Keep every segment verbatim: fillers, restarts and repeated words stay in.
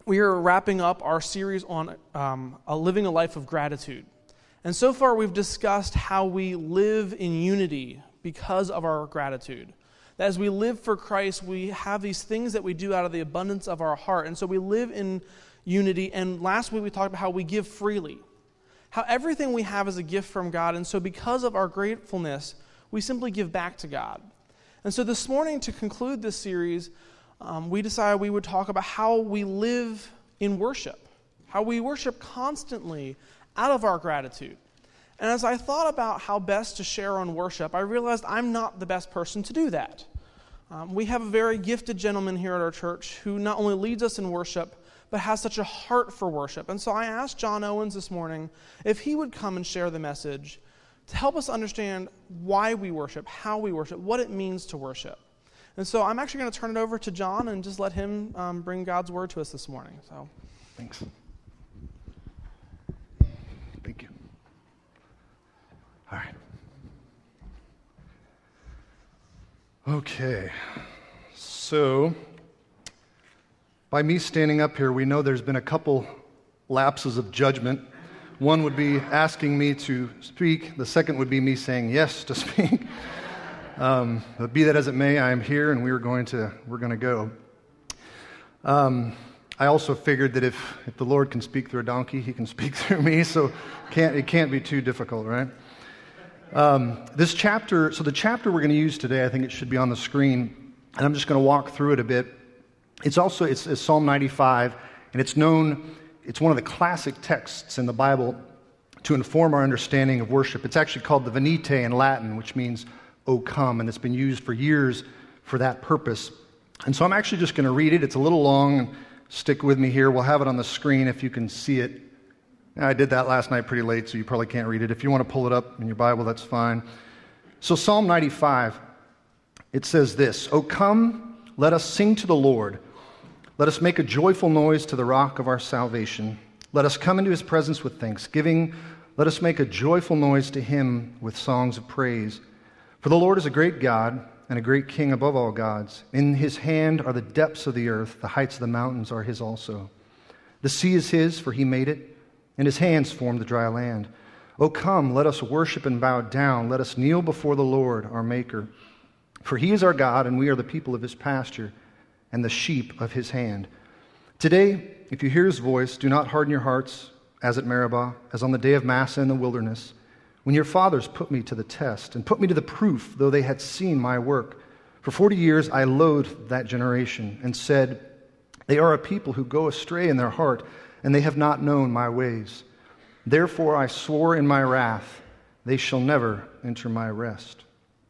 we are wrapping up our series on um, a living a life of gratitude. And so far we've discussed how we live in unity because of our gratitude. That as we live for Christ, we have these things that we do out of the abundance of our heart. And so we live in unity. And last week we talked about how we give freely. How everything we have is a gift from God. And so because of our gratefulness, we simply give back to God. And so this morning, to conclude this series, um, we decided we would talk about how we live in worship. How we worship constantly out of our gratitude. And as I thought about how best to share on worship, I realized I'm not the best person to do that. Um, we have a very gifted gentleman here at our church who not only leads us in worship, but has such a heart for worship. And so I asked John Owens this morning if he would come and share the message to help us understand why we worship, how we worship, what it means to worship. And so I'm actually going to turn it over to John and just let him um, bring God's word to us this morning. So, thanks. Thank you. All right. Okay. So, by me standing up here, we know there's been a couple lapses of judgment. One would be asking me to speak. The second would be me saying yes to speak. um, but be that as it may, I am here, and we are going to we're going to go. Um, I also figured that if, if the Lord can speak through a donkey, He can speak through me. So can't it can't be too difficult, right? Um, this chapter. So the chapter we're going to use today, I think it should be on the screen, and I'm just going to walk through it a bit. It's also it's, it's Psalm ninety-five, and it's known. It's one of the classic texts in the Bible to inform our understanding of worship. It's actually called the Venite in Latin, which means, "O come," and it's been used for years for that purpose. And so I'm actually just going to read it. It's a little long. Stick with me here. We'll have it on the screen if you can see it. I did that last night pretty late, so you probably can't read it. If you want to pull it up in your Bible, that's fine. So Psalm ninety-five, it says this, "O come, let us sing to the Lord. Let us make a joyful noise to the rock of our salvation. Let us come into His presence with thanksgiving. Let us make a joyful noise to Him with songs of praise. For the Lord is a great God and a great King above all gods. In His hand are the depths of the earth. The heights of the mountains are His also. The sea is His, for He made it, and His hands formed the dry land. O come, let us worship and bow down. Let us kneel before the Lord, our Maker. For He is our God, and we are the people of His pasture, and the sheep of His hand. Today, if you hear His voice, do not harden your hearts as at Meribah, as on the day of Massah in the wilderness, when your fathers put me to the test and put me to the proof, though they had seen my work. For forty years I loathed that generation and said, they are a people who go astray in their heart, and they have not known my ways. Therefore I swore in my wrath, they shall never enter my rest."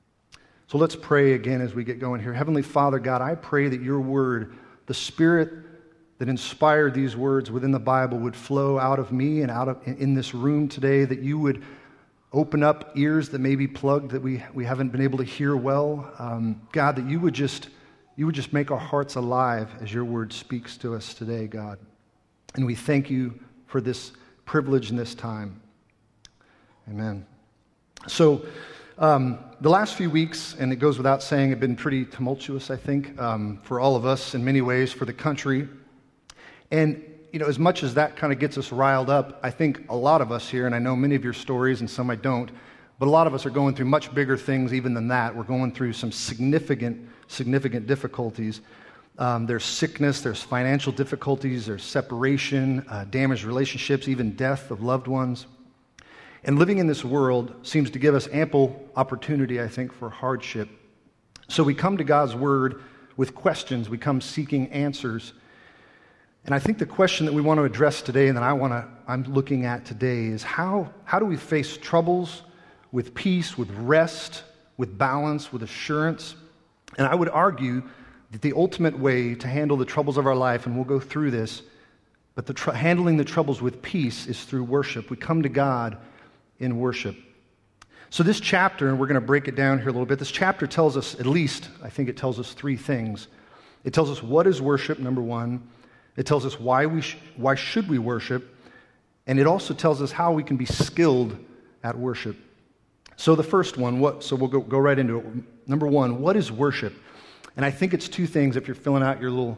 So let's pray again as we get going here. Heavenly Father, God, I pray that your word, the Spirit that inspired these words within the Bible, would flow out of me and out of in this room today, that you would open up ears that may be plugged, that we, we haven't been able to hear well. Um, God, that you would just you would just make our hearts alive as your word speaks to us today, God. And we thank you for this privilege in this time. Amen. So, Um, the last few weeks, and it goes without saying, have been pretty tumultuous, I think, um, for all of us in many ways, for the country. And, you know, as much as that kind of gets us riled up, I think a lot of us here, and I know many of your stories and some I don't, but a lot of us are going through much bigger things even than that. We're going through some significant, significant difficulties. Um, there's sickness, there's financial difficulties, there's separation, uh, damaged relationships, even death of loved ones. And living in this world seems to give us ample opportunity, I think, for hardship. So we come to God's word with questions. We come seeking answers. And I think the question that we want to address today, and that I want to, I'm looking at today, is how, how do we face troubles with peace, with rest, with balance, with assurance? And I would argue that the ultimate way to handle the troubles of our life, and we'll go through this, but the tr- handling the troubles with peace is through worship. We come to God in worship. So this chapter, and we're going to break it down here a little bit, this chapter tells us, at least, I think it tells us three things. It tells us what is worship, number one. It tells us why we sh- why should we worship. And it also tells us how we can be skilled at worship. So the first one, what? So we'll go, go right into it. Number one, what is worship? And I think it's two things if you're filling out your little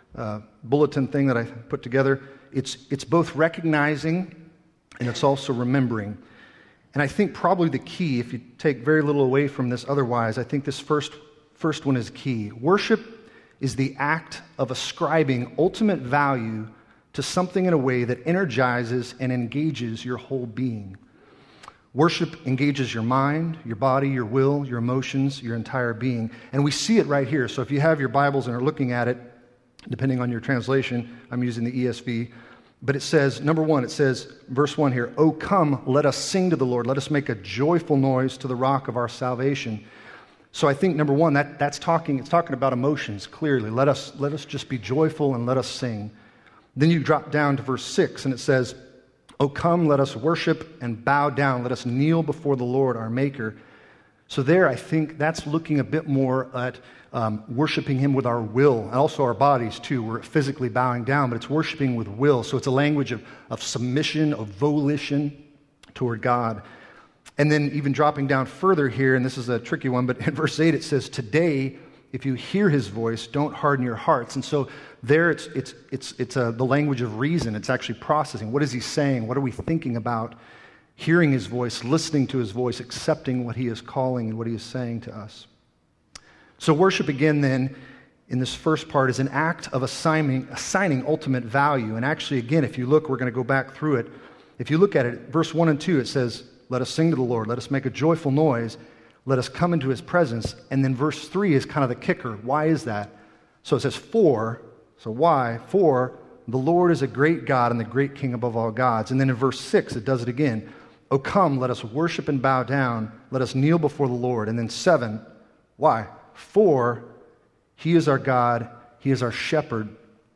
uh, bulletin thing that I put together. It's, it's both recognizing and it's also remembering. And I think probably the key, if you take very little away from this otherwise, I think this first, first one is key. Worship is the act of ascribing ultimate value to something in a way that energizes and engages your whole being. Worship engages your mind, your body, your will, your emotions, your entire being. And we see it right here. So if you have your Bibles and are looking at it, depending on your translation, I'm using the E S V, but it says, number one, it says, verse one here, "O come, let us sing to the Lord. Let us make a joyful noise to the rock of our salvation." So I think, number one, that, that's talking, it's talking about emotions, clearly. Let us, let us just be joyful and let us sing. Then you drop down to verse six, and it says, "O come, let us worship and bow down. Let us kneel before the Lord, our Maker." So there, I think that's looking a bit more at um, worshiping Him with our will, and also our bodies, too. We're physically bowing down, but it's worshiping with will. So it's a language of, of submission, of volition toward God. And then even dropping down further here, and this is a tricky one, but in verse eight it says, "Today, if you hear His voice, don't harden your hearts." And so there it's it's it's it's uh, the language of reason. It's actually processing. What is He saying? What are we thinking about? Hearing His voice, listening to His voice, accepting what He is calling and what He is saying to us. So worship again then, in this first part, is an act of assigning, assigning ultimate value. And actually, again, if you look, we're going to go back through it. If you look at it, verse one and two, it says, "Let us sing to the Lord. Let us make a joyful noise. Let us come into His presence." And then verse three is kind of the kicker. Why is that? So it says, "For," so why? "For the Lord is a great God and the great King above all gods." And then in verse six, it does it again. "O come, let us worship and bow down. Let us kneel before the Lord." And then seven, why? "For He is our God. He is our shepherd."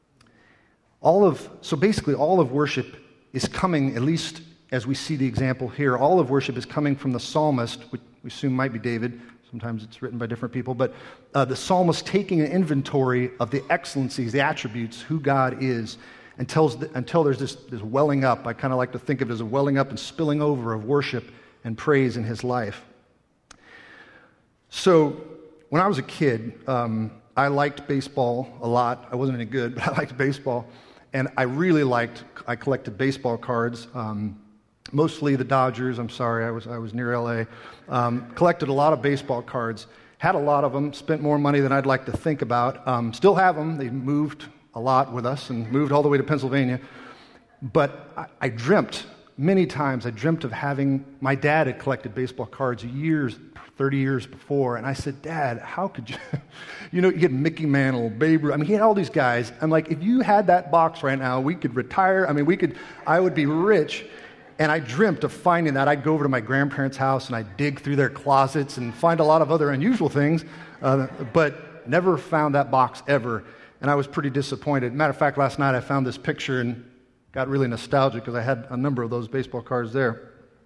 All of, so basically all of worship is coming, at least as we see the example here, all of worship is coming from the psalmist, which we assume might be David. Sometimes it's written by different people, but uh, the psalmist taking an inventory of the excellencies, the attributes, who God is, until, until there's this, this welling up. I kind of like to think of it as a welling up and spilling over of worship and praise in his life. So when I was a kid, um, I liked baseball a lot. I wasn't any good, but I liked baseball. And I really liked, I collected baseball cards, um, mostly the Dodgers. I'm sorry, I was I was near L A. Um, collected a lot of baseball cards. Had a lot of them. Spent more money than I'd like to think about. Um, still have them. They moved a lot with us and moved all the way to Pennsylvania. But I, I dreamt many times. I dreamt of having, my dad had collected baseball cards years, thirty years before. And I said, "Dad, how could you?" You know, you get Mickey Mantle, Babe Ruth. I mean, he had all these guys. I'm like, if you had that box right now, we could retire. I mean, we could, I would be rich. And I dreamt of finding that. I'd go over to my grandparents' house and I'd dig through their closets and find a lot of other unusual things, uh, but never found that box ever. And I was pretty disappointed. Matter of fact, last night I found this picture and got really nostalgic because I had a number of those baseball cards there.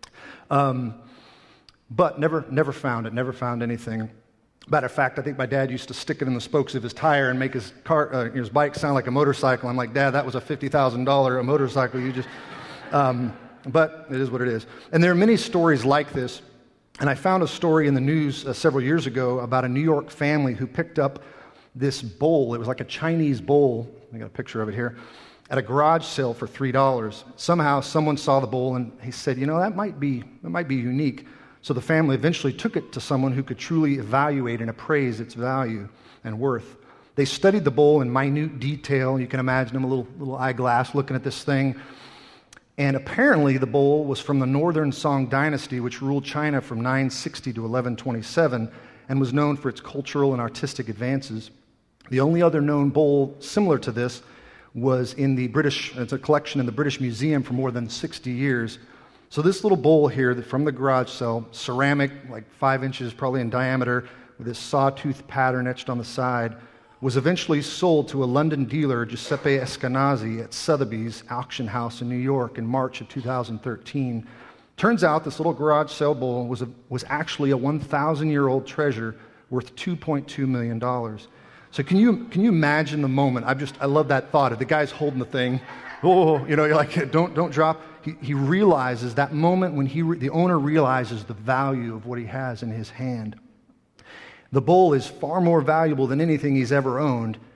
Um, but never, never found it. Never found anything. Matter of fact, I think my dad used to stick it in the spokes of his tire and make his car, uh, his bike sound like a motorcycle. I'm like, "Dad, that was a fifty thousand dollars a motorcycle. You just." Um, But it is what it is. And there are many stories like this. And I found a story in the news uh, several years ago about a New York family who picked up this bowl. It was like a Chinese bowl. I got a picture of it here. At a garage sale for three dollars. Somehow someone saw the bowl and he said, "You know, that might be that might be unique." So the family eventually took it to someone who could truly evaluate and appraise its value and worth. They studied the bowl in minute detail. You can imagine them, a little, little eyeglass looking at this thing. And apparently the bowl was from the Northern Song dynasty, which ruled China from nine sixty to eleven twenty-seven and was known for its cultural and artistic advances. The only other known bowl similar to this was in the British, it's a collection in the British Museum for more than sixty years. So this little bowl here from the garage sale, ceramic, like five inches probably in diameter, with this sawtooth pattern etched on the side, was eventually sold to a London dealer, Giuseppe Eskenazi, at Sotheby's auction house in New York in March of two thousand thirteen. Turns out this little garage sale bowl was, a, was actually a one thousand year old treasure worth two point two million dollars. So can you can you imagine the moment? I just I love that thought. If the guy's holding the thing, oh, you know, you're like, don't don't drop. He, he realizes that moment when he re, the owner realizes the value of what he has in his hand. The bowl is far more valuable than anything he's ever owned.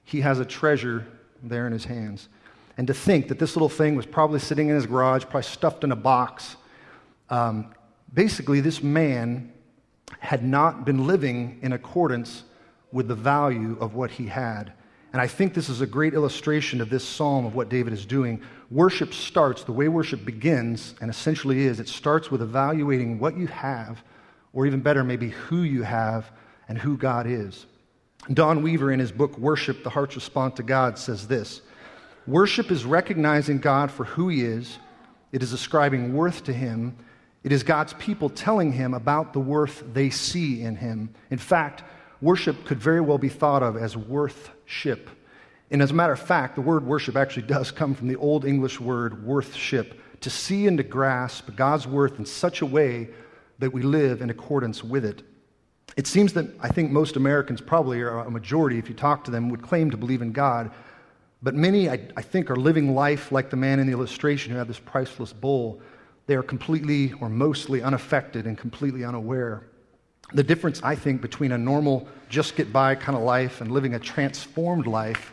he has a treasure there in his hands. And to think that this little thing was probably sitting in his garage, probably stuffed in a box. Um, basically, this man had not been living in accordance with the value of what he had. And I think this is a great illustration of this psalm of what David is doing. Worship starts, the way worship begins, and essentially is, it starts with evaluating what you have, or even better, maybe who you have and who God is. Don Weaver, in his book, Worship, The Heart's Response to God, says this: worship is recognizing God for who he is. It is ascribing worth to him. It is God's people telling him about the worth they see in him. In fact, worship could very well be thought of as worth-ship. And as a matter of fact, the word worship actually does come from the Old English word worth-ship, to see and to grasp God's worth in such a way that we live in accordance with it. It seems that I think most Americans, probably or a majority, if you talk to them, would claim to believe in God. But many, I, I think, are living life like the man in the illustration who had this priceless bowl. They are completely or mostly unaffected and completely unaware. The difference, I think, between a normal, just-get-by kind of life and living a transformed life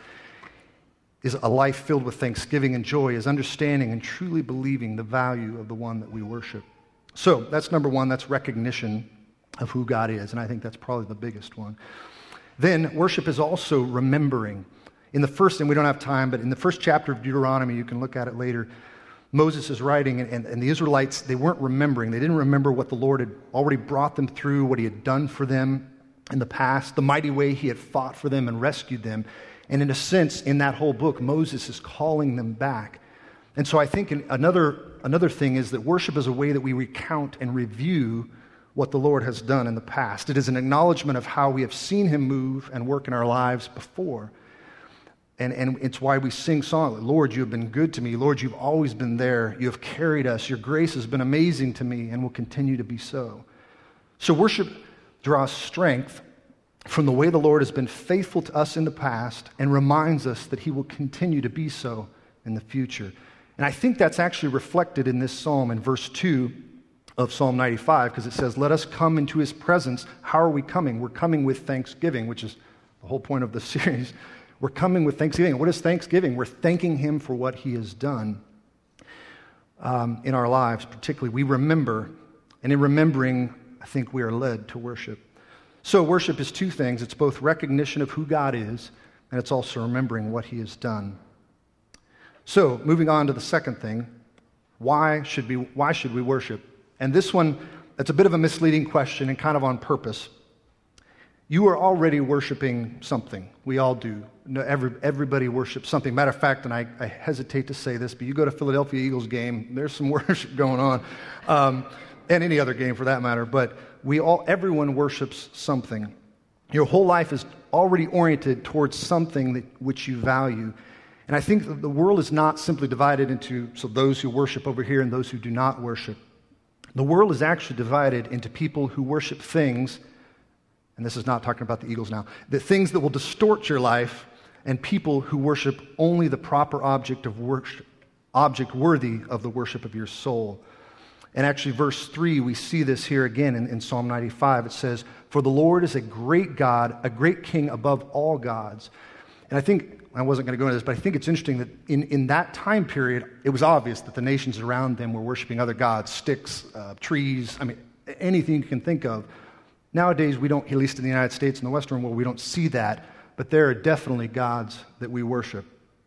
is a life filled with thanksgiving and joy, is understanding and truly believing the value of the one that we worship. So that's number one, that's recognition of who God is, and I think that's probably the biggest one. Then worship is also remembering. In the first, and we don't have time, but in the first chapter of Deuteronomy, you can look at it later, Moses is writing, and, and, and the Israelites, they weren't remembering. They didn't remember what the Lord had already brought them through, what he had done for them in the past, the mighty way he had fought for them and rescued them. And in a sense, in that whole book, Moses is calling them back. And so I think another, another thing is that worship is a way that we recount and review what the Lord has done in the past. It is an acknowledgement of how we have seen him move and work in our lives before. And, and it's why we sing songs, Lord, you have been good to me. Lord, you've always been there. You have carried us. Your grace has been amazing to me and will continue to be so. So worship draws strength from the way the Lord has been faithful to us in the past and reminds us that he will continue to be so in the future. And I think that's actually reflected in this psalm in verse two of Psalm ninety-five, because it says, let us come into his presence. How are we coming? We're coming with thanksgiving, which is the whole point of the series. We're coming with thanksgiving. What is thanksgiving? We're thanking him for what he has done um, in our lives, particularly. We remember, and in remembering, I think we are led to worship. So worship is two things. It's both recognition of who God is, and it's also remembering what he has done. So moving on to the second thing, why should we, why should we worship? And this one, it's a bit of a misleading question and kind of on purpose. You are already worshiping something. We all do. No, every, everybody worships something. Matter of fact, and I, I hesitate to say this, but you go to Philadelphia Eagles game, there's some worship going on, um, and any other game for that matter. But we all, everyone worships something. Your whole life is already oriented towards something that which you value. And I think the world is not simply divided into so those who worship over here and those who do not worship. The world is actually divided into people who worship things. And this is not talking about the Eagles now, the things that will distort your life, and people who worship only the proper object of worship, object worthy of the worship of your soul. And actually, verse three, we see this here again in, in Psalm ninety-five. It says, for the Lord is a great God, a great king above all gods. And I think, I wasn't going to go into this, but I think it's interesting that in, in that time period, it was obvious that the nations around them were worshiping other gods, sticks, uh, trees, I mean, anything you can think of. Nowadays, we don't, at least in the United States and the Western world, we don't see that, but there are definitely gods that we worship.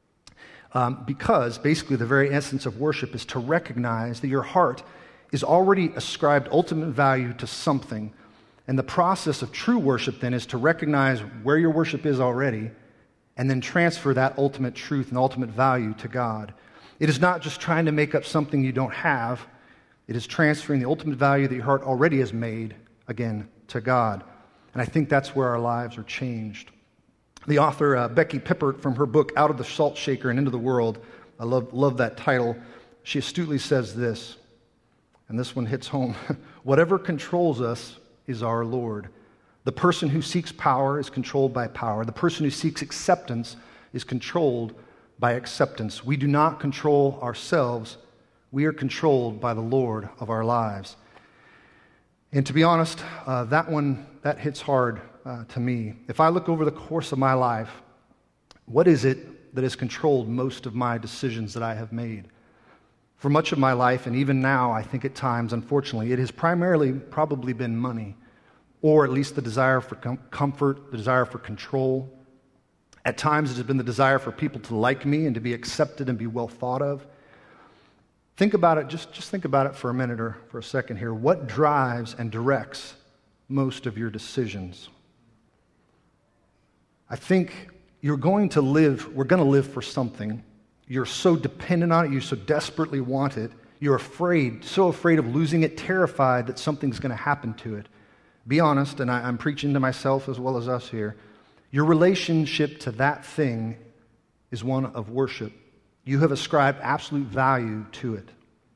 Um, because basically the very essence of worship is to recognize that your heart is already ascribed ultimate value to something. And the process of true worship then is to recognize where your worship is already and then transfer that ultimate truth and ultimate value to God. It is not just trying to make up something you don't have. It is transferring the ultimate value that your heart already has made, again, to God. And I think that's where our lives are changed. The author, uh, Becky Pippert, from her book, Out of the Salt Shaker and Into the World, I love, love that title. She astutely says this, and this one hits home. Whatever controls us is our Lord. The person who seeks power is controlled by power. The person who seeks acceptance is controlled by acceptance. We do not control ourselves. We are controlled by the Lord of our lives. And to be honest, uh, that one, that hits hard uh, to me. If I look over the course of my life, What is it that has controlled most of my decisions that I have made? For much of my life, and even now, I think at times, unfortunately, it has primarily probably been money, or at least the desire for com- comfort, the desire for control. At times, it has been the desire for people to like me and to be accepted and be well thought of. Think about it, just, just think about it for a minute or for a second here. What drives and directs most of your decisions? I think you're going to live, we're going to live for something. You're so dependent on it, you so desperately want it. You're afraid, so afraid of losing it, terrified that something's going to happen to it. Be honest, and I, I'm preaching to myself as well as us here. Your relationship to that thing is one of worship. You have ascribed absolute value to it.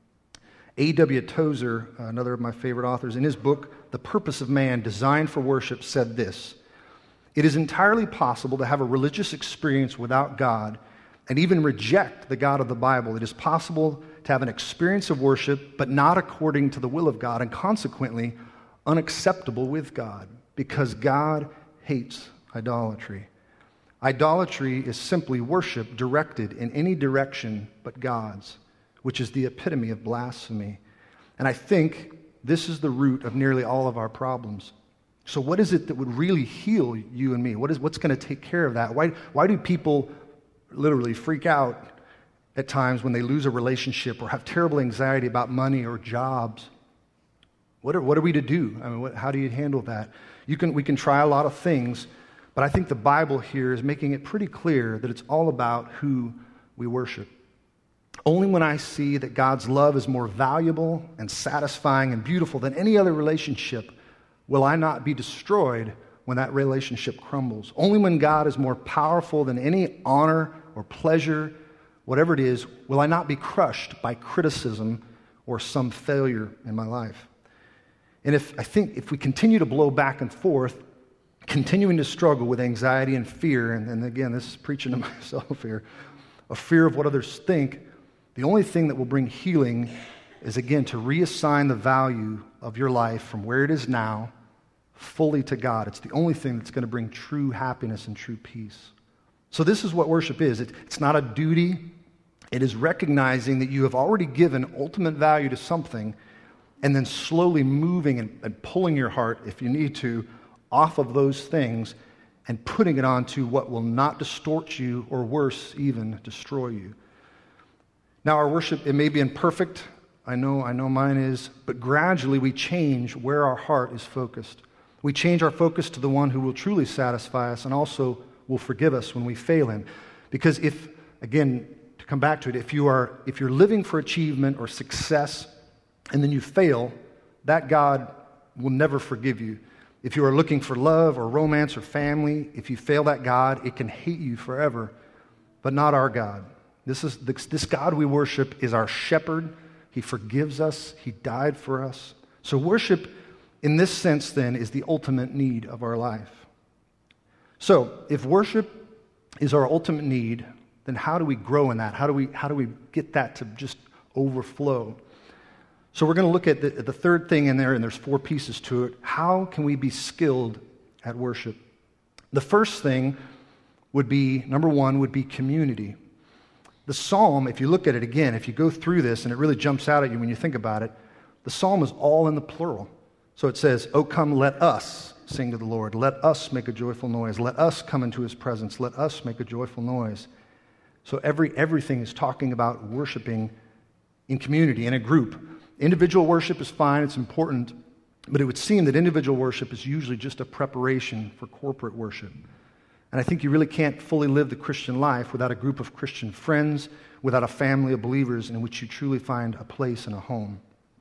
A W Tozer, another of my favorite authors, in his book, The Purpose of Man, Designed for Worship, said this: "It is entirely possible to have a religious experience without God and even reject the God of the Bible. It is possible to have an experience of worship, but not according to the will of God, and consequently unacceptable with God, because God hates idolatry. Idolatry is simply worship directed in any direction but God's, which is the epitome of blasphemy." And I think this is the root of nearly all of our problems. So what is it that would really heal you and me? What is, what's going to take care of that? Why, why do people literally freak out at times when they lose a relationship or have terrible anxiety about money or jobs? What are, what are we to do? I mean, what, how do you handle that? You can, we can try a lot of things, but I think the Bible here is making it pretty clear that it's all about who we worship. Only when I see that God's love is more valuable and satisfying and beautiful than any other relationship will I not be destroyed when that relationship crumbles. Only when God is more powerful than any honor or pleasure, whatever it is, will I not be crushed by criticism or some failure in my life. And if I think if we continue to blow back and forth, continuing to struggle with anxiety and fear, and, and again, this is preaching to myself here, a fear of what others think, the only thing that will bring healing is, again, to reassign the value of your life from where it is now fully to God. It's the only thing that's going to bring true happiness and true peace. So this is what worship is. It, it's not a duty. It is recognizing that you have already given ultimate value to something and then slowly moving and, and pulling your heart, if you need to, off of those things and putting it onto what will not distort you or, worse, even destroy you. Now, our worship, it may be imperfect. I know, I know mine is. But gradually we change where our heart is focused. We change our focus to the one who will truly satisfy us and also will forgive us when we fail him. Because if, again, to come back to it, if you are, if you're living for achievement or success and then you fail, that God will never forgive you. If you are looking for love or romance or family, if you fail that God, it can hate you forever, but not our God. This is this, this God we worship is our shepherd. He forgives us. He died for us. So worship, in this sense, then, is the ultimate need of our life. So if worship is our ultimate need, then how do we grow in that? How do we, how do we get that to just overflow? So we're going to look at the, the third thing in there, and there's four pieces to it. How can we be skilled at worship? The first thing would be, number one, would be community. The psalm, if you look at it again, if you go through this, and it really jumps out at you when you think about it, the psalm is all in the plural. So it says, "Oh, come, let us sing to the Lord. Let us make a joyful noise. Let us come into his presence. Let us make a joyful noise." So every everything is talking about worshiping in community, in a group. Individual worship is fine, it's important, but it would seem that individual worship is usually just a preparation for corporate worship. And I think you really can't fully live the Christian life without a group of Christian friends, without a family of believers in which you truly find a place and a home.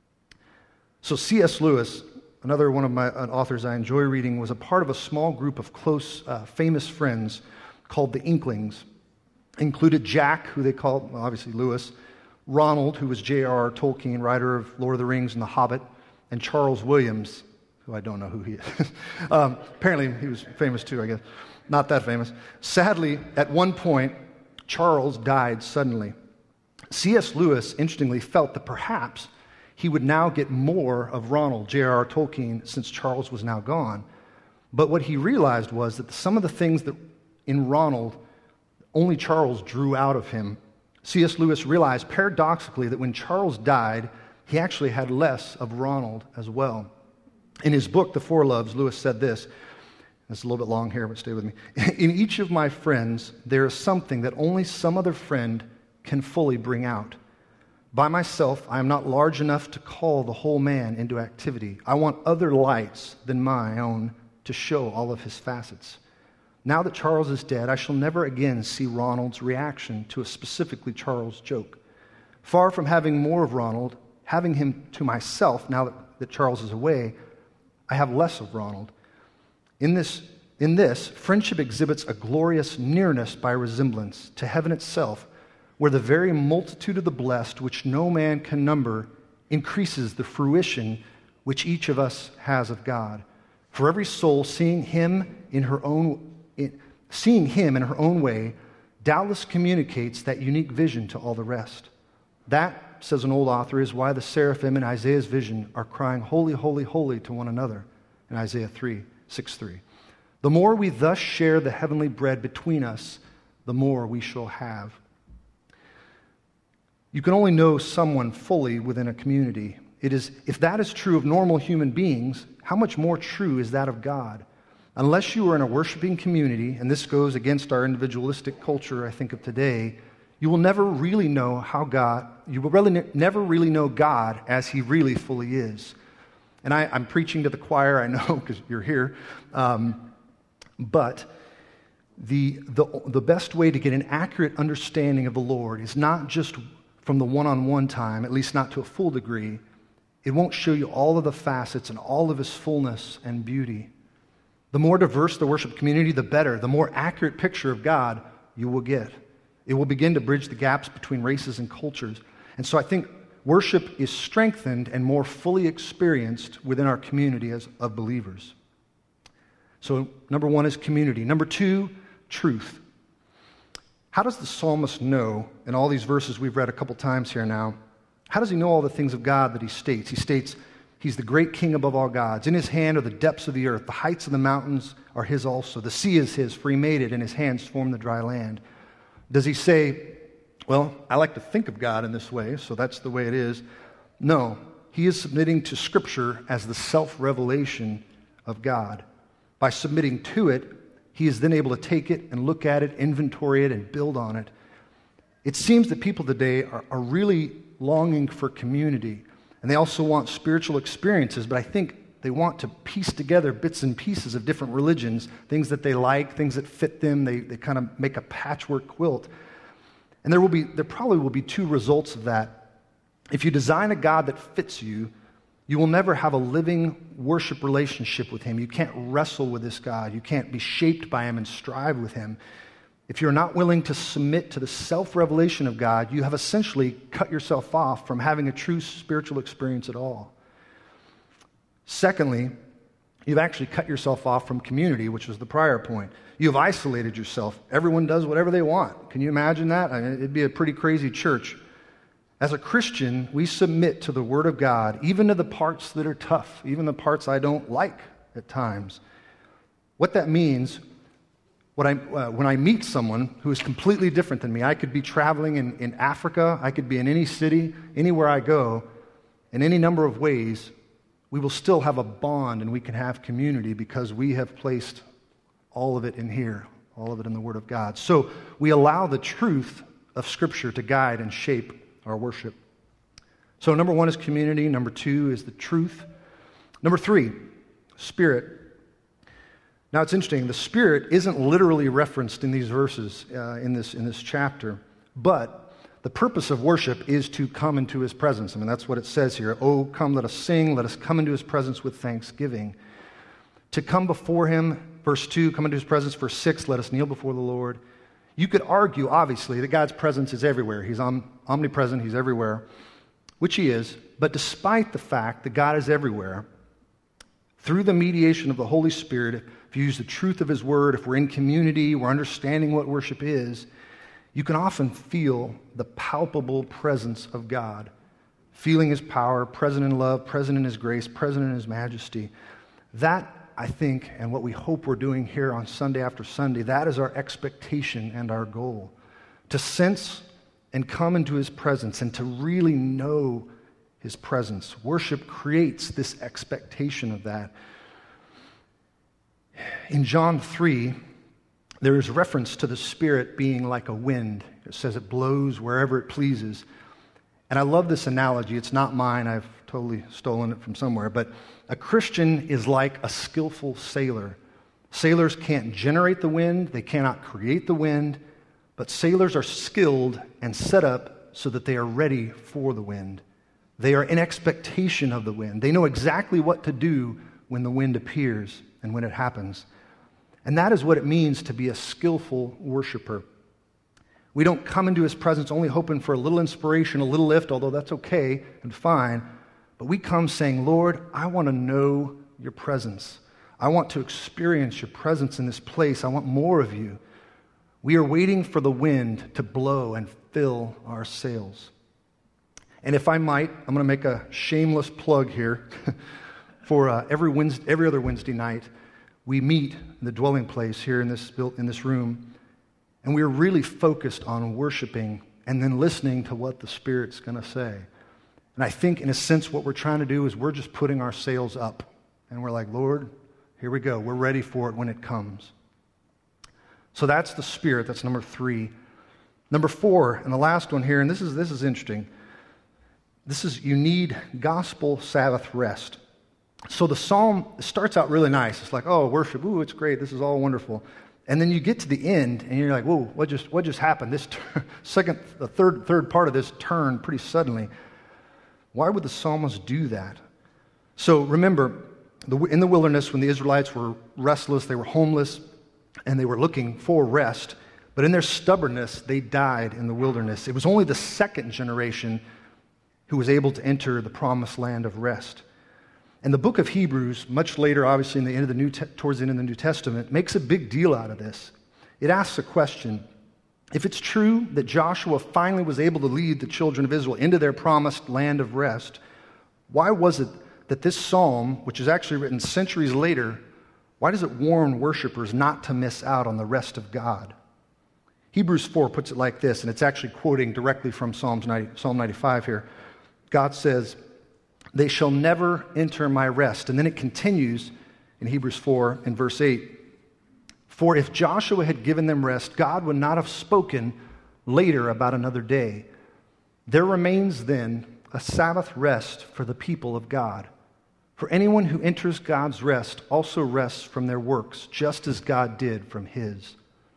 So C S Lewis, another one of my uh, authors I enjoy reading, was a part of a small group of close, uh, famous friends called the Inklings. Included Jack, who they called, well, obviously Lewis, Ronald, who was J R R Tolkien, writer of Lord of the Rings and The Hobbit, and Charles Williams, who I don't know who he is. um, apparently he was famous too, I guess. Not that famous. Sadly, at one point, Charles died suddenly. C S Lewis, interestingly, felt that perhaps he would now get more of Ronald, J R R Tolkien, since Charles was now gone. But what he realized was that some of the things that in Ronald only Charles drew out of him. C S Lewis realized paradoxically that when Charles died, he actually had less of Ronald as well. In his book, The Four Loves, Lewis said this. It's a little bit long here, but stay with me. In each of my friends, there is something that only some other friend can fully bring out. By myself, I am not large enough to call the whole man into activity. I want other lights than my own to show all of his facets. Now that Charles is dead, I shall never again see Ronald's reaction to a specifically Charles joke. Far from having more of Ronald, having him to myself, now that, that Charles is away, I have less of Ronald. In this, in this, friendship exhibits a glorious nearness by resemblance to heaven itself, where the very multitude of the blessed, which no man can number, increases the fruition which each of us has of God. For every soul seeing him in her own in, seeing him in her own way, doubtless communicates that unique vision to all the rest. That, says an old author, is why the seraphim in Isaiah's vision are crying, "Holy, holy, holy," to one another in Isaiah three, six, three. The more we thus share the heavenly bread between us, the more we shall have. You can only know someone fully within a community. It is, if that is true of normal human beings, how much more true is that of God? Unless you are in a worshiping community, and this goes against our individualistic culture, I think, of today, you will never really know how God, you will really ne- never really know God as He really fully is. And I, I'm preaching to the choir, I know, because you're here. Um, but the, the the best way to get an accurate understanding of the Lord is not just from the one-on-one time, at least not to a full degree. It won't show you all of the facets and all of His fullness and beauty. The more diverse the worship community, the better. The more accurate picture of God you will get. It will begin to bridge the gaps between races and cultures. And so I think worship is strengthened and more fully experienced within our community as of believers. So number one is community. Number two, truth. How does the psalmist know, in all these verses we've read a couple times here now, how does he know all the things of God that he states? He states, He's the great King above all gods. In His hand are the depths of the earth. The heights of the mountains are His also. The sea is His, for He made it, and His hands formed the dry land. Does he say, well, I like to think of God in this way, so that's the way it is? No. He is submitting to Scripture as the self-revelation of God. By submitting to it, he is then able to take it and look at it, inventory it, and build on it. It seems that people today are, are really longing for community. And they also want spiritual experiences, but I think they want to piece together bits and pieces of different religions, things that they like, things that fit them. They, they kind of make a patchwork quilt. And there will be, there probably will be two results of that. If you design a God that fits you, you will never have a living worship relationship with Him. You can't wrestle with this God. You can't be shaped by Him and strive with Him. If you're not willing to submit to the self-revelation of God, you have essentially cut yourself off from having a true spiritual experience at all. Secondly, you've actually cut yourself off from community, which was the prior point. You've isolated yourself. Everyone does whatever they want. Can you imagine that? I mean, it'd be a pretty crazy church. As a Christian, we submit to the Word of God, even to the parts that are tough, even the parts I don't like at times. What that means, what I, uh, when I meet someone who is completely different than me, I could be traveling in, in Africa, I could be in any city, anywhere I go, in any number of ways, we will still have a bond and we can have community because we have placed all of it in here, all of it in the Word of God. So we allow the truth of Scripture to guide and shape our worship. So number one is community. Number two is the truth. Number three, Spirit. Now it's interesting. The Spirit isn't literally referenced in these verses, uh, in this in this chapter, but the purpose of worship is to come into His presence. I mean, that's what it says here. Oh, come, let us sing. Let us come into His presence with thanksgiving. To come before Him, verse two, come into His presence. Verse six, let us kneel before the Lord. You could argue, obviously, that God's presence is everywhere. He's om- omnipresent. He's everywhere, which He is. But despite the fact that God is everywhere, through the mediation of the Holy Spirit, if you use the truth of His Word, if we're in community, we're understanding what worship is, you can often feel the palpable presence of God, feeling His power, present in love, present in His grace, present in His majesty. That I think, and what we hope we're doing here on Sunday after Sunday, that is our expectation and our goal. To sense and come into his presence and to really know his presence. Worship creates this expectation of that. In John three, there is reference to the Spirit being like a wind. It says it blows wherever it pleases. And I love this analogy. It's not mine. I've totally stolen it from somewhere. But a Christian is like a skillful sailor. Sailors can't generate the wind. They cannot create the wind. But sailors are skilled and set up so that they are ready for the wind. They are in expectation of the wind. They know exactly what to do when the wind appears and when it happens. And that is what it means to be a skillful worshiper. We don't come into his presence only hoping for a little inspiration, a little lift, although that's okay and fine. But we come saying, Lord, I want to know your presence. I want to experience your presence in this place. I want more of you. We are waiting for the wind to blow and fill our sails. And if I might, I'm going to make a shameless plug here. For uh, every Wednesday, every other Wednesday night, we meet in the dwelling place here in this in this room, and we are really focused on worshiping and then listening to what the Spirit's going to say. And I think, in a sense, what we're trying to do is we're just putting our sails up, and we're like, Lord, here we go. We're ready for it when it comes. So that's the Spirit. That's number three. Number four, and the last one here, and this is this is interesting. This is you need gospel Sabbath rest. So the psalm starts out really nice. It's like, oh, worship, ooh, it's great. This is all wonderful. And then you get to the end, and you're like, whoa, what just what just happened? This ter- second, the third third part of this turned pretty suddenly. Why would the psalmist do that? So remember, the, in the wilderness, when the Israelites were restless, they were homeless, and they were looking for rest. But in their stubbornness, they died in the wilderness. It was only the second generation who was able to enter the promised land of rest. And the book of Hebrews, much later, obviously, in the end of the New Te- towards the end of the New Testament, makes a big deal out of this. It asks a question. If it's true that Joshua finally was able to lead the children of Israel into their promised land of rest, why was it that this psalm, which is actually written centuries later, why does it warn worshipers not to miss out on the rest of God? Hebrews four puts it like this, and it's actually quoting directly from Psalms ninety, Psalm ninety-five here. God says, they shall never enter my rest. And then it continues in Hebrews four in verse eight. For if Joshua had given them rest, God would not have spoken later about another day. There remains then a Sabbath rest for the people of God. For anyone who enters God's rest also rests from their works, just as God did from his.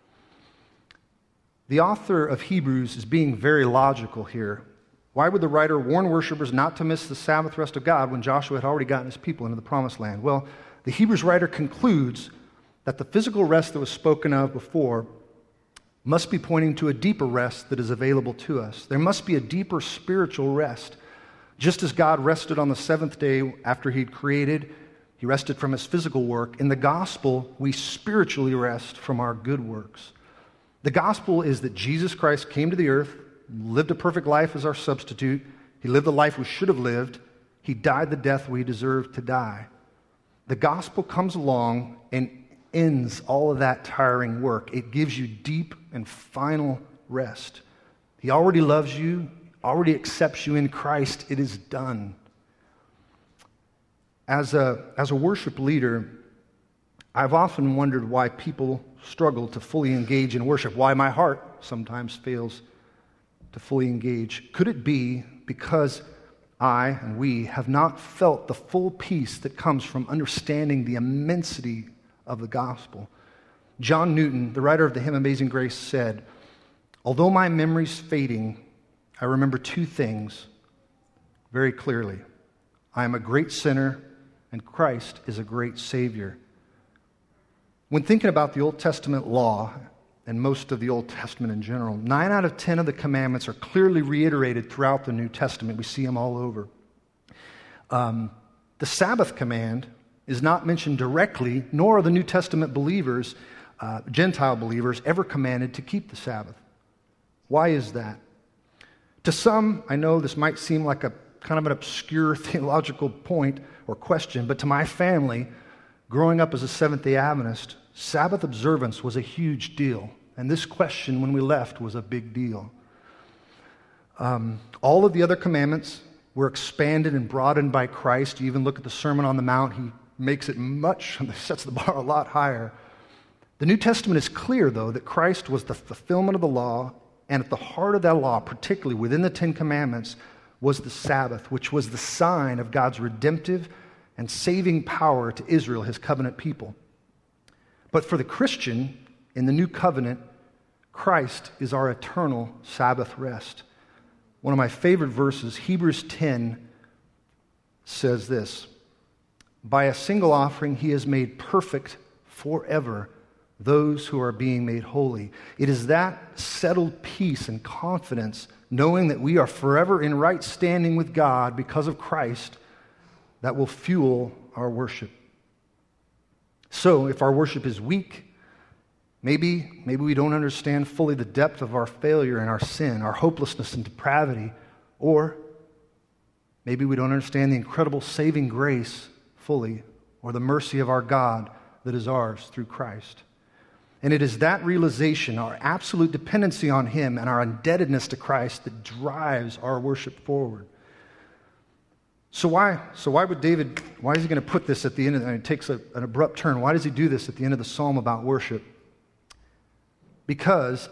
The author of Hebrews is being very logical here. Why would the writer warn worshipers not to miss the Sabbath rest of God when Joshua had already gotten his people into the promised land? Well, the Hebrews writer concludes that the physical rest that was spoken of before must be pointing to a deeper rest that is available to us. There must be a deeper spiritual rest. Just as God rested on the seventh day after he'd created, he rested from his physical work. In the gospel, we spiritually rest from our good works. The gospel is that Jesus Christ came to the earth, lived a perfect life as our substitute. He lived the life we should have lived. He died the death we deserved to die. The gospel comes along and ends all of that tiring work. It gives you deep and final rest. He already loves you, already accepts you in Christ. It is done. As a, as a worship leader, I've often wondered why people struggle to fully engage in worship, why my heart sometimes fails to fully engage. Could it be because I and we have not felt the full peace that comes from understanding the immensity of the gospel? John Newton, the writer of the hymn Amazing Grace, said, although my memory's fading, I remember two things very clearly. I am a great sinner, and Christ is a great Savior. When thinking about the Old Testament law, and most of the Old Testament in general, nine out of ten of the commandments are clearly reiterated throughout the New Testament. We see them all over. Um, the Sabbath command is not mentioned directly, nor are the New Testament believers, uh, Gentile believers, ever commanded to keep the Sabbath. Why is that? To some, I know this might seem like a kind of an obscure theological point or question, but to my family, Growing up as a Seventh-day Adventist, Sabbath observance was a huge deal. And this question, when we left, was a big deal. Um, all of the other commandments were expanded and broadened by Christ. You even look at the Sermon on the Mount, he makes it much, sets the bar a lot higher. The New Testament is clear, though, that Christ was the fulfillment of the law, and at the heart of that law, particularly within the Ten Commandments, was the Sabbath, which was the sign of God's redemptive and saving power to Israel, his covenant people. But for the Christian, in the new covenant, Christ is our eternal Sabbath rest. One of my favorite verses, Hebrews ten, says this: "By a single offering he has made perfect forever those who are being made holy." It is that settled peace and confidence, knowing that we are forever in right standing with God because of Christ, that will fuel our worship. So, if our worship is weak, maybe, maybe we don't understand fully the depth of our failure and our sin, our hopelessness and depravity, or maybe we don't understand the incredible saving grace fully, or the mercy of our God that is ours through Christ. And it is that realization, our absolute dependency on Him and our indebtedness to Christ, that drives our worship forward. So why, so why would David, why is he going to put this at the end of the, it takes a, an abrupt turn. Why does he do this at the end of the psalm about worship? Because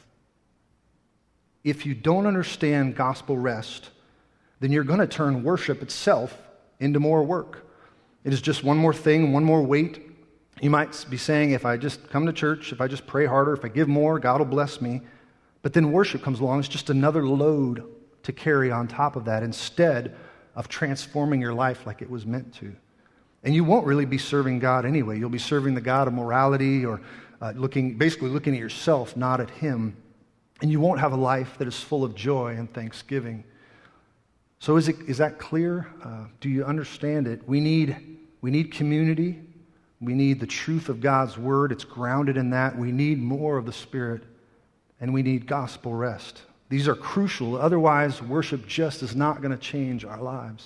if you don't understand gospel rest, then you're going to turn worship itself into more work. It is just one more thing, one more weight. You might be saying, if I just come to church, if I just pray harder, if I give more, God will bless me. But then worship comes along. It's just another load to carry on top of that instead of transforming your life like it was meant to. And you won't really be serving God anyway. You'll be serving the God of morality, or uh, looking, basically looking at yourself, not at Him. And you won't have a life that is full of joy and thanksgiving. So is it, is that clear? Uh, do you understand it? We need, we need community. We need the truth of God's Word. It's grounded in that. We need more of the Spirit. And we need gospel rest. These are crucial. Otherwise, worship just is not going to change our lives.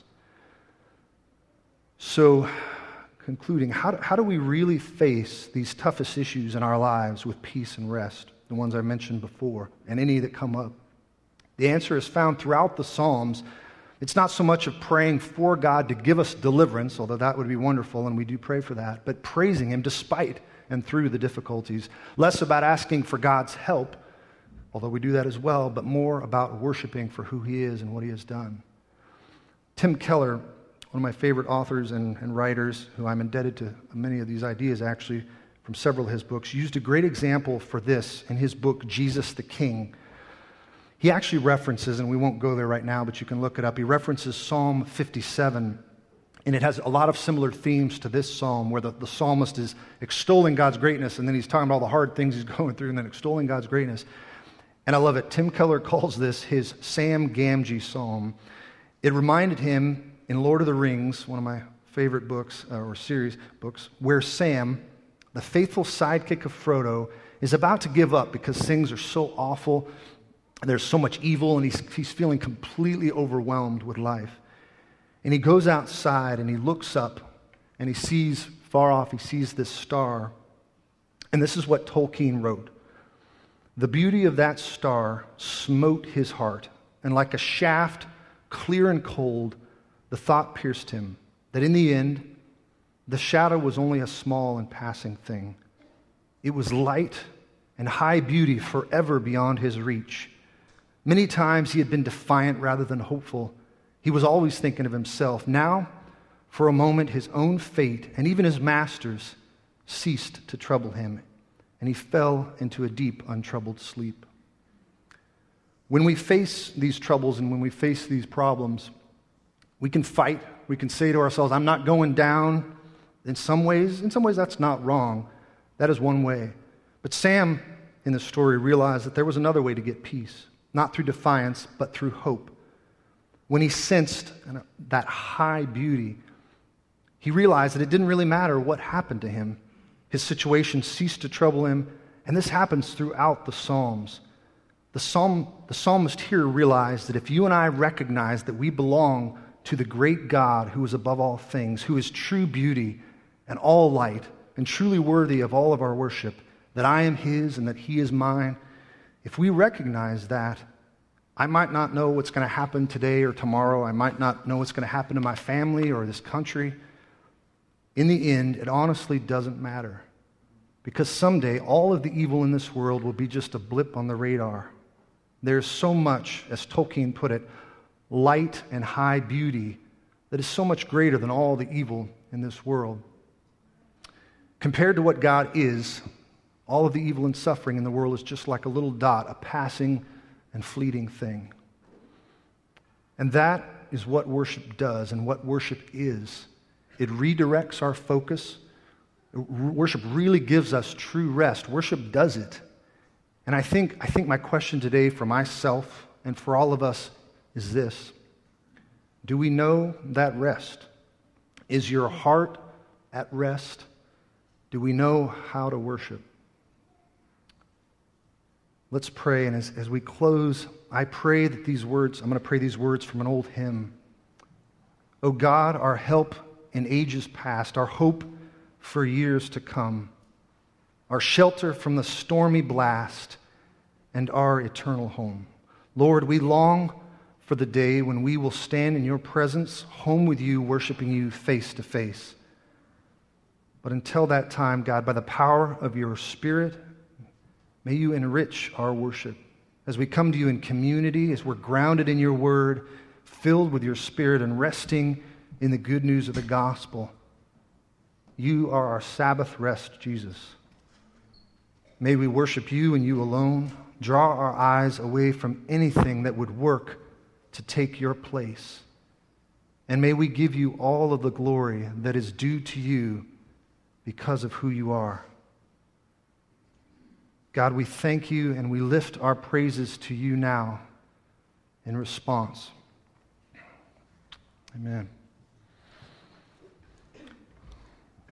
So, concluding, how do, how do we really face these toughest issues in our lives with peace and rest? The ones I mentioned before, and any that come up. The answer is found throughout the Psalms. It's not so much of praying for God to give us deliverance, although that would be wonderful, and we do pray for that, but praising Him despite and through the difficulties. Less about asking for God's help, although we do that as well, but more about worshiping for who He is and what He has done. Tim Keller, one of my favorite authors and, and writers, who I'm indebted to many of these ideas actually from several of his books, used a great example for this in his book, Jesus the King. He actually references, and we won't go there right now, but you can look it up, he references Psalm fifty-seven, and it has a lot of similar themes to this psalm, where the, the psalmist is extolling God's greatness, and then he's talking about all the hard things he's going through, and then extolling God's greatness. And I love it. Tim Keller calls this his Sam Gamgee psalm. It reminded him in Lord of the Rings, one of my favorite books, uh, or series books, where Sam, the faithful sidekick of Frodo, is about to give up because things are so awful, there's so much evil, and he's, he's feeling completely overwhelmed with life. And he goes outside and he looks up and he sees far off, he sees this star. And this is what Tolkien wrote. The beauty of that star smote his heart, and like a shaft, clear and cold, the thought pierced him that in the end, the shadow was only a small and passing thing. It was light and high beauty forever beyond his reach. Many times he had been defiant rather than hopeful. He was always thinking of himself. Now, for a moment, his own fate and even his master's ceased to trouble him, and he fell into a deep, untroubled sleep. When we face these troubles and when we face these problems, we can fight. We can say to ourselves, I'm not going down. In some ways, in some ways that's not wrong. That is one way. But Sam, in the story, realized that there was another way to get peace. Not through defiance, but through hope. When he sensed that high beauty, he realized that it didn't really matter what happened to him. His situation ceased to trouble him, and this happens throughout the Psalms. The, psalm, the psalmist here realized that if you and I recognize that we belong to the great God who is above all things, who is true beauty, and all light and truly worthy of all of our worship, that I am his and that he is mine, if we recognize that, I might not know what's going to happen today or tomorrow. I might not know what's going to happen to my family or this country. In the end, it honestly doesn't matter. Because someday, all of the evil in this world will be just a blip on the radar. There's so much, as Tolkien put it, light and high beauty that is so much greater than all the evil in this world. Compared to what God is, all of the evil and suffering in the world is just like a little dot, a passing and fleeting thing. And that is what worship does and what worship is. It redirects our focus. Worship really gives us true rest. Worship does it. And I think, I think my question today for myself and for all of us is this: do we know that rest? Is your heart at rest? Do we know how to worship? Let's pray, and as, as we close, I pray that these words, I'm going to pray these words from an old hymn. O God, our help in ages past, our hope for years to come, our shelter from the stormy blast, and our eternal home. Lord, we long for the day when we will stand in your presence, home with you, worshiping you face to face. But until that time, God, by the power of your Spirit, may you enrich our worship as we come to you in community, as we're grounded in your word, filled with your Spirit, and resting in the good news of the gospel. You are our Sabbath rest, Jesus. May we worship you and you alone. Draw our eyes away from anything that would work to take your place. And may we give you all of the glory that is due to you because of who you are. God, we thank you and we lift our praises to you now in response. Amen.